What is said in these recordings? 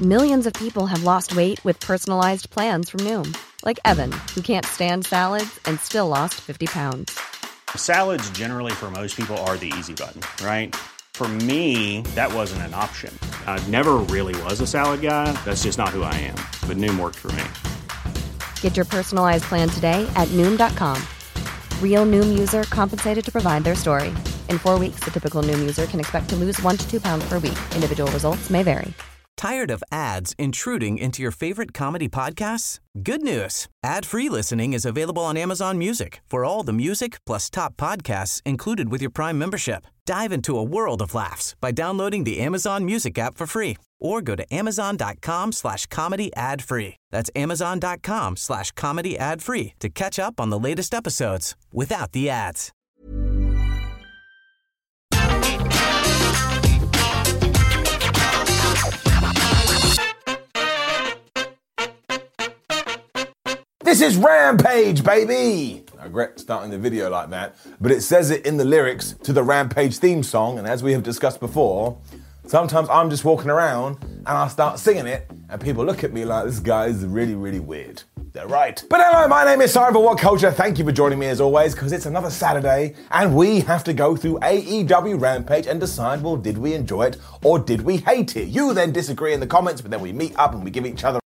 Millions of people have lost weight with personalized plans from Noom. Like Evan, who can't stand salads and still lost 50 pounds. Salads generally for most people are the easy button, right? For me, that wasn't an option. I never really was a salad guy. That's just not who I am. But Noom worked for me. Get your personalized plan today at Noom.com. Real Noom user compensated to provide their story. In 4 weeks, the typical Noom user can expect to lose 1 to 2 pounds per week. Individual results may vary. Tired of ads intruding into your favorite comedy podcasts? Good news. Ad-free listening is available on Amazon Music for all the music plus top podcasts included with your Prime membership. Dive into a world of laughs by downloading the Amazon Music app for free or go to amazon.com/comedy ad-free. That's amazon.com/comedy ad-free to catch up on the latest episodes without the ads. This is Rampage, baby! I regret starting the video like that, but it says it in the lyrics to the Rampage theme song, and as we have discussed before, sometimes I'm just walking around and I start singing it, and people look at me like, this guy is really, really weird. They're right. But hello, my name is Simon for What Culture. Thank you for joining me as always, because it's another Saturday, and we have to go through AEW Rampage and decide, well, did we enjoy it or did we hate it? You then disagree in the comments, but then we meet up and we give each other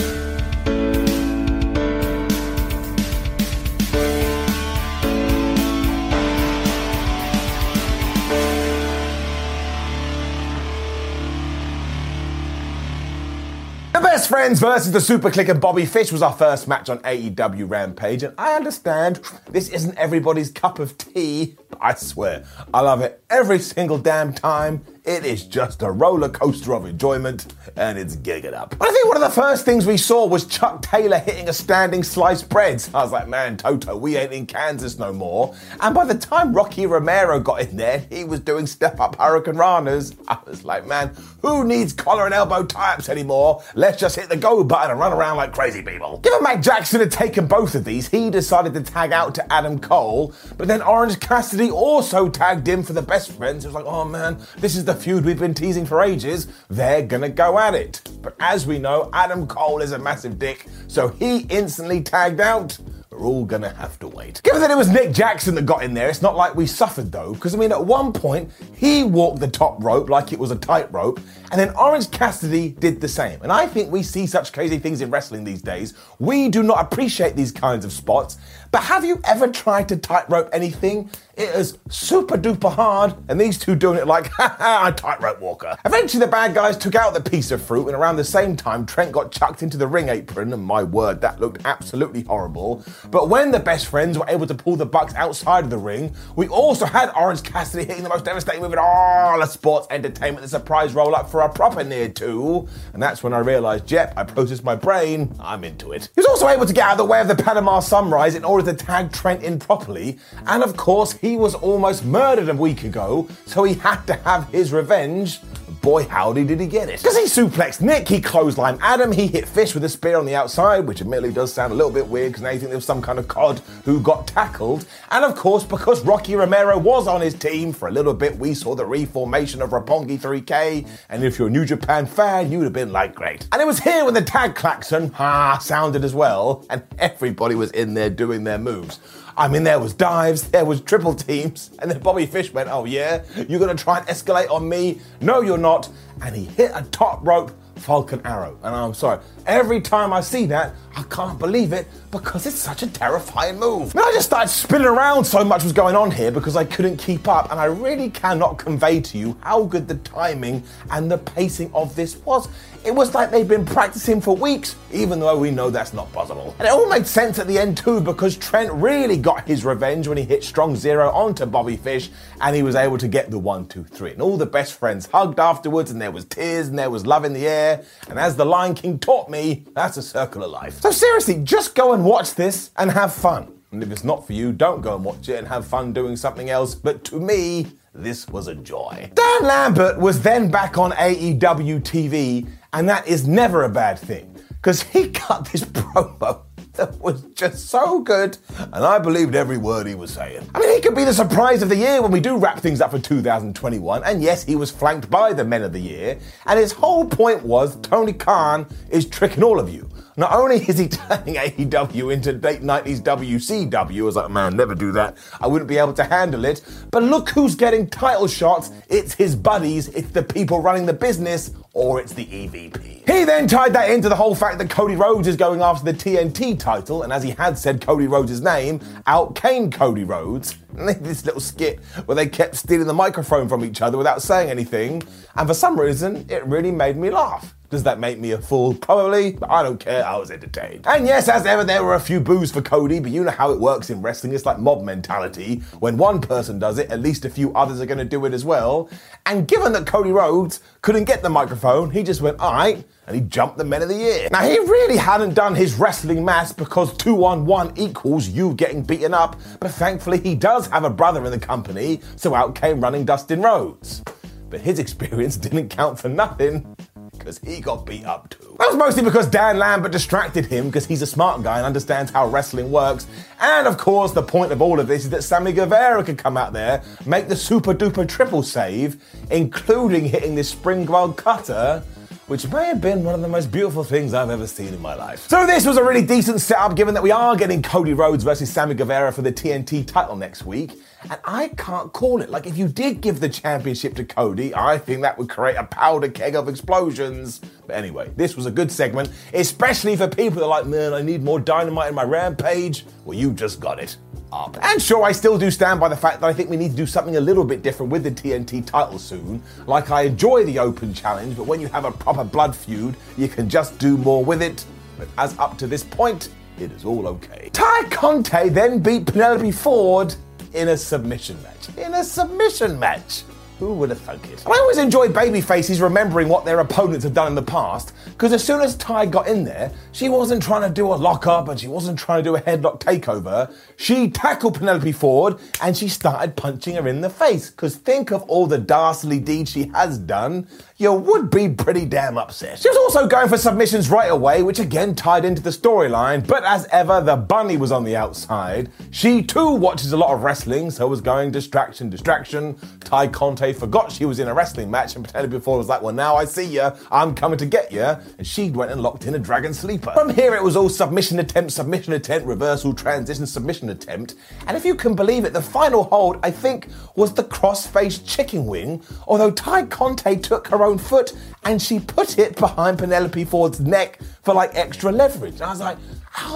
The Best Friends versus the Super Click and Bobby Fish was our first match on AEW Rampage, and I understand this isn't everybody's cup of tea, but I swear, I love it every single damn time. It is just a roller coaster of enjoyment, and it's gigging up. But I think one of the first things we saw was Chuck Taylor hitting a standing sliced bread. I was like, man, Toto, we ain't in Kansas no more. And by the time Rocky Romero got in there, he was doing step-up Hurricane Ranas. I was like, man, who needs collar and elbow tie-ups anymore? Let's just hit the go button and run around like crazy people. Given Matt Jackson had taken both of these, he decided to tag out to Adam Cole, but then Orange Cassidy also tagged in for the Best Friends. It was like, oh man, this is the feud we've been teasing for ages. They're gonna go at it. But as we know, Adam Cole is a massive dick, so he instantly tagged out. We're all gonna have to wait. Given that it was Nick Jackson that got in there, it's not like we suffered though, because I mean at one point he walked the top rope like it was a tightrope, and then Orange Cassidy did the same. And I think we see such crazy things in wrestling these days. We do not appreciate these kinds of spots, but have you ever tried to tightrope anything? It is super duper hard, and these two doing it like, ha, tightrope walker. Eventually the bad guys took out the piece of fruit, and around the same time Trent got chucked into the ring apron, and my word, that looked absolutely horrible. But when the Best Friends were able to pull the Bucks outside of the ring, we also had Orange Cassidy hitting the most devastating move in all of sports entertainment, the surprise roll-up for a proper near two. And that's when I realized, yep, I processed my brain, I'm into it. He was also able to get out of the way of the Panama Sunrise in order to tag Trent in properly, and of course he was almost murdered a week ago, so he had to have his revenge. Boy, howdy did he get it. Because he suplexed Nick, he clotheslined Adam, he hit Fish with a spear on the outside, which admittedly does sound a little bit weird because now you think there was some kind of cod who got tackled. And of course, because Rocky Romero was on his team, for a little bit we saw the reformation of Roppongi 3K, and if you're a New Japan fan, you would have been like, great. And it was here when the tag klaxon, sounded as well, and everybody was in there doing their moves. I mean, there was dives, there was triple teams, and then Bobby Fish went, oh yeah, you're gonna try and escalate on me? No, you're not. And he hit a top rope Falcon Arrow. And I'm sorry, every time I see that, I can't believe it because it's such a terrifying move. And I just started spinning around, so much was going on here because I couldn't keep up, and I really cannot convey to you how good the timing and the pacing of this was. It was like they'd been practicing for weeks, even though we know that's not possible. And it all made sense at the end too, because Trent really got his revenge when he hit Strong Zero onto Bobby Fish, and he was able to get the 1, 2, 3. And all the Best Friends hugged afterwards, and there was tears, and there was love in the air. And as the Lion King taught me, that's a circle of life. So seriously, just go and watch this and have fun. And if it's not for you, don't go and watch it and have fun doing something else. But to me, this was a joy. Dan Lambert was then back on AEW TV, and that is never a bad thing, because he cut this promo that was just so good, and I believed every word he was saying. I mean, he could be the surprise of the year when we do wrap things up for 2021, and yes, he was flanked by the Men of the Year, and his whole point was Tony Khan is tricking all of you. Not only is he turning AEW into late 90s WCW, I was like, man, never do that. I wouldn't be able to handle it. But look who's getting title shots. It's his buddies, it's the people running the business, or it's the EVP. He then tied that into the whole fact that Cody Rhodes is going after the TNT title, and as he had said Cody Rhodes' name, out came Cody Rhodes. And they did this little skit where they kept stealing the microphone from each other without saying anything, and for some reason, it really made me laugh. Does that make me a fool? Probably, but I don't care, I was entertained. And yes, as ever, there were a few boos for Cody, but you know how it works in wrestling, it's like mob mentality. When one person does it, at least a few others are going to do it as well. And given that Cody Rhodes couldn't get the microphone, he just went, alright, and he jumped the Men of the Year. Now, he really hadn't done his wrestling maths because 2-on-1 equals you getting beaten up, but thankfully he does have a brother in the company, so out came running Dustin Rhodes. But his experience didn't count for nothing, because he got beat up too. That was mostly because Dan Lambert distracted him because he's a smart guy and understands how wrestling works. And of course, the point of all of this is that Sammy Guevara could come out there, make the super duper triple save, including hitting this springboard cutter, which may have been one of the most beautiful things I've ever seen in my life. So this was a really decent setup given that we are getting Cody Rhodes versus Sammy Guevara for the TNT title next week. And I can't call it. Like, if you did give the championship to Cody, I think that would create a powder keg of explosions. But anyway, this was a good segment, especially for people that are like, man, I need more Dynamite in my Rampage. Well, you just got it. Up. And sure, I still do stand by the fact that I think we need to do something a little bit different with the TNT title soon. Like, I enjoy the open challenge, but when you have a proper blood feud, you can just do more with it. But as up to this point, it is all okay. Ty Conte then beat Penelope Ford in a submission match. Who would have thunk it? I always enjoy babyfaces remembering what their opponents have done in the past, because as soon as Ty got in there, she wasn't trying to do a lock-up and she wasn't trying to do a headlock takeover. She tackled Penelope Ford and she started punching her in the face, because think of all the dastardly deeds she has done, you would be pretty damn upset. She was also going for submissions right away, which again tied into the storyline, but as ever, the bunny was on the outside. She too watches a lot of wrestling, so was going distraction. Ty Conte forgot she was in a wrestling match, and Penelope Ford was like, well, now I see ya, I'm coming to get ya, and she went and locked in a Dragon Sleeper. From here, it was all submission attempt, reversal, transition, submission attempt, and if you can believe it, the final hold, I think, was the cross-faced chicken wing, although Ty Conte took her own foot and she put it behind Penelope Ford's neck for like extra leverage. And I was like,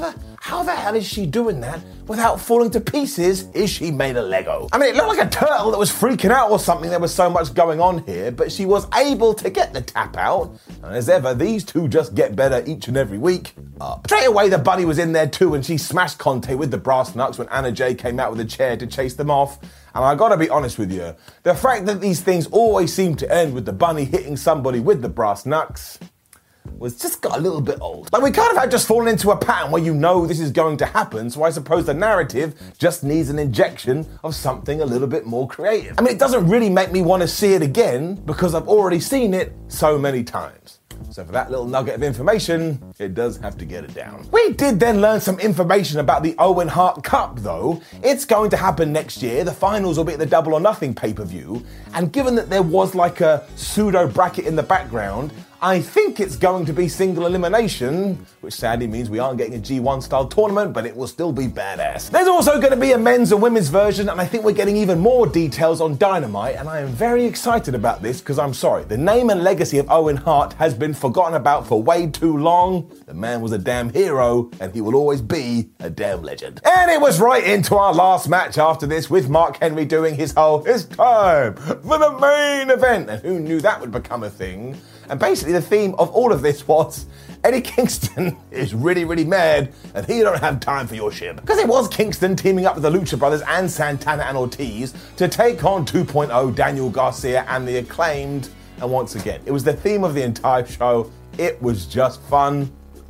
how the hell is she doing that without falling to pieces? Is she made of Lego? I mean, it looked like a turtle that was freaking out or something. There was so much going on here, but she was able to get the tap out. And as ever, these two just get better each and every week. Up. Straight away, the bunny was in there too, and she smashed Conte with the brass knucks when Anna Jay came out with a chair to chase them off. And I gotta be honest with you, the fact that these things always seem to end with the bunny hitting somebody with the brass knucks was just got a little bit old. Like, we kind of had just fallen into a pattern where you know this is going to happen, so I suppose the narrative just needs an injection of something a little bit more creative. I mean, it doesn't really make me want to see it again because I've already seen it so many times. So for that little nugget of information, it does have to get it down. We did then learn some information about the Owen Hart Cup, though. It's going to happen next year. The finals will be at the Double or Nothing pay-per-view. And given that there was like a pseudo bracket in the background, I think it's going to be single elimination, which sadly means we aren't getting a G1 style tournament, but it will still be badass. There's also going to be a men's and women's version, and I think we're getting even more details on Dynamite, and I am very excited about this because I'm sorry, the name and legacy of Owen Hart has been forgotten about for way too long. The man was a damn hero, and he will always be a damn legend. And it was right into our last match after this, with Mark Henry doing his whole, it's time for the main event, and who knew that would become a thing? And basically the theme of all of this was Eddie Kingston is really, really mad and he don't have time for your shit. Because it was Kingston teaming up with the Lucha Brothers and Santana and Ortiz to take on 2.0 Daniel Garcia and the Acclaimed. And once again, it was the theme of the entire show. It was just fun.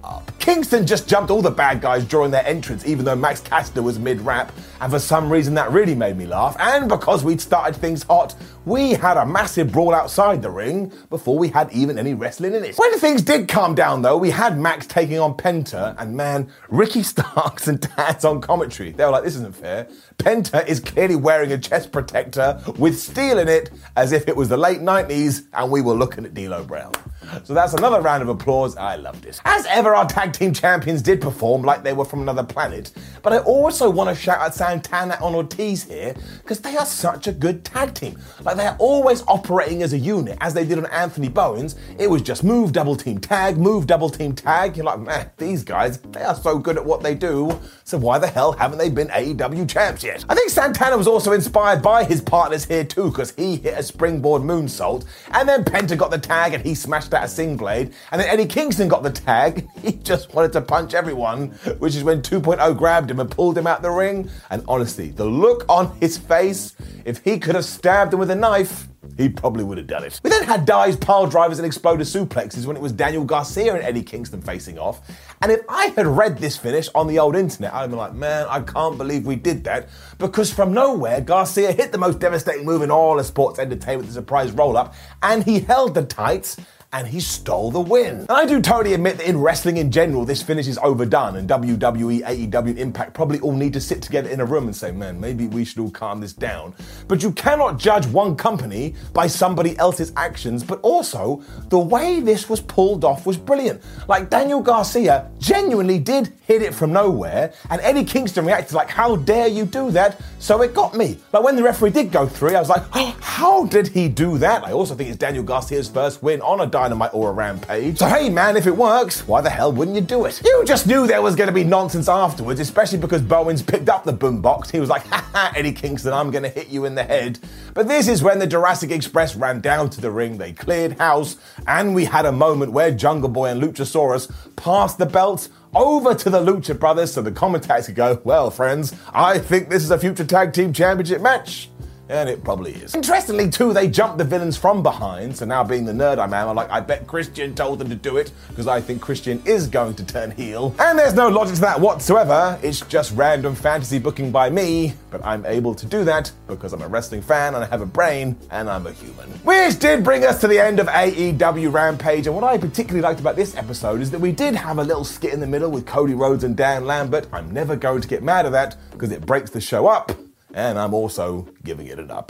up. Kingston just jumped all the bad guys during their entrance, even though Max Caster was mid-rap, and for some reason that really made me laugh. And because we'd started things hot, we had a massive brawl outside the ring before we had even any wrestling in it. When things did calm down though, we had Max taking on Penta, and man, Ricky Starks and Taz on commentary. They were like, this isn't fair. Penta is clearly wearing a chest protector with steel in it, as if it was the late 90s and we were looking at D'Lo Brown. So that's another round of applause. I loved this. As ever, our tag team champions did perform like they were from another planet, but I also want to shout out Santana and Ortiz here because they are such a good tag team. Like, they're always operating as a unit, as they did on Anthony Bowens. It was just move, double team tag, move, double team tag. You're like, man, these guys, they are so good at what they do, so why the hell haven't they been AEW champs yet? I think Santana was also inspired by his partners here too, because he hit a springboard moonsault, and then Penta got the tag and he smashed out a sing blade, and then Eddie Kingston got the tag. He just wanted to punch everyone, which is when 2.0 grabbed him and pulled him out the ring. And honestly, the look on his face, if he could have stabbed him with a knife, he probably would have done it. We then had dives, pile drivers, and exploder suplexes when it was Daniel Garcia and Eddie Kingston facing off. And if I had read this finish on the old internet, I'd have been like, man, I can't believe we did that. Because from nowhere, Garcia hit the most devastating move in all of sports entertainment, the surprise roll-up, and he held the tights, and he stole the win. And I do totally admit that in wrestling in general, this finish is overdone, and WWE, AEW, and Impact probably all need to sit together in a room and say, man, maybe we should all calm this down. But you cannot judge one company by somebody else's actions, but also the way this was pulled off was brilliant. Like, Daniel Garcia genuinely did hit it from nowhere, and Eddie Kingston reacted like, how dare you do that? So it got me. Like, when the referee did go through, I was like, oh, how did he do that? I also think it's Daniel Garcia's first win on a Dynamite or a Rampage. So hey man, if it works, why the hell wouldn't you do it? You just knew there was going to be nonsense afterwards, especially because Bowens picked up the boombox. He was like, haha, Eddie Kingston, I'm going to hit you in the head. But this is when the Jurassic Express ran down to the ring, they cleared house, and we had a moment where Jungle Boy and Luchasaurus passed the belts over to the Lucha Brothers so the commentators could go, well, friends, I think this is a future tag team championship match. And it probably is. Interestingly, too, they jumped the villains from behind, so now being the nerd I am, I'm like, I bet Christian told them to do it, because I think Christian is going to turn heel. And there's no logic to that whatsoever, it's just random fantasy booking by me, but I'm able to do that because I'm a wrestling fan and I have a brain and I'm a human. Which did bring us to the end of AEW Rampage, and what I particularly liked about this episode is that we did have a little skit in the middle with Cody Rhodes and Dan Lambert. I'm never going to get mad at that, because it breaks the show up. And I'm also giving it an up.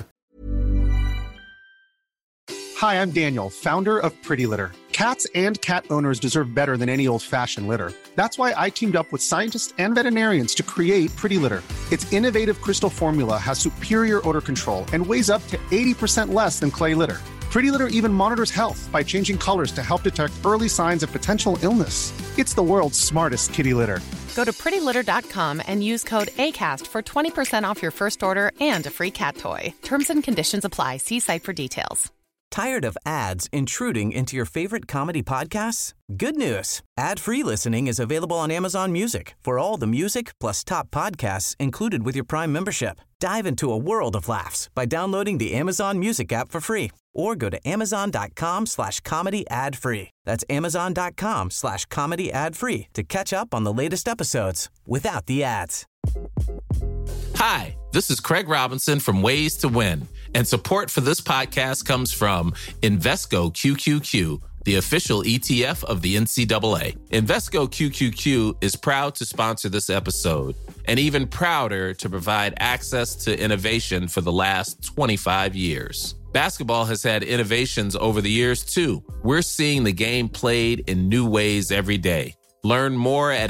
Hi, I'm Daniel, founder of Pretty Litter. Cats and cat owners deserve better than any old-fashioned litter. That's why I teamed up with scientists and veterinarians to create Pretty Litter. Its innovative crystal formula has superior odor control and weighs up to 80% less than clay litter. Pretty Litter even monitors health by changing colors to help detect early signs of potential illness. It's the world's smartest kitty litter. Go to prettylitter.com and use code ACAST for 20% off your first order and a free cat toy. Terms and conditions apply. See site for details. Tired of ads intruding into your favorite comedy podcasts? Good news. Ad-free listening is available on Amazon Music for all the music plus top podcasts included with your Prime membership. Dive into a world of laughs by downloading the Amazon Music app for free or go to amazon.com/comedy ad-free. That's amazon.com/comedy ad-free to catch up on the latest episodes without the ads. Hi, this is Craig Robinson from Ways to Win, and support for this podcast comes from Invesco QQQ, the official ETF of the NCAA. Invesco QQQ is proud to sponsor this episode, and even prouder to provide access to innovation for the last 25 years. Basketball has had innovations over the years, too. We're seeing the game played in new ways every day. Learn more at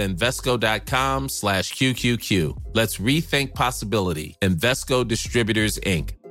Invesco.com/QQQ. Let's rethink possibility. Invesco Distributors, Inc.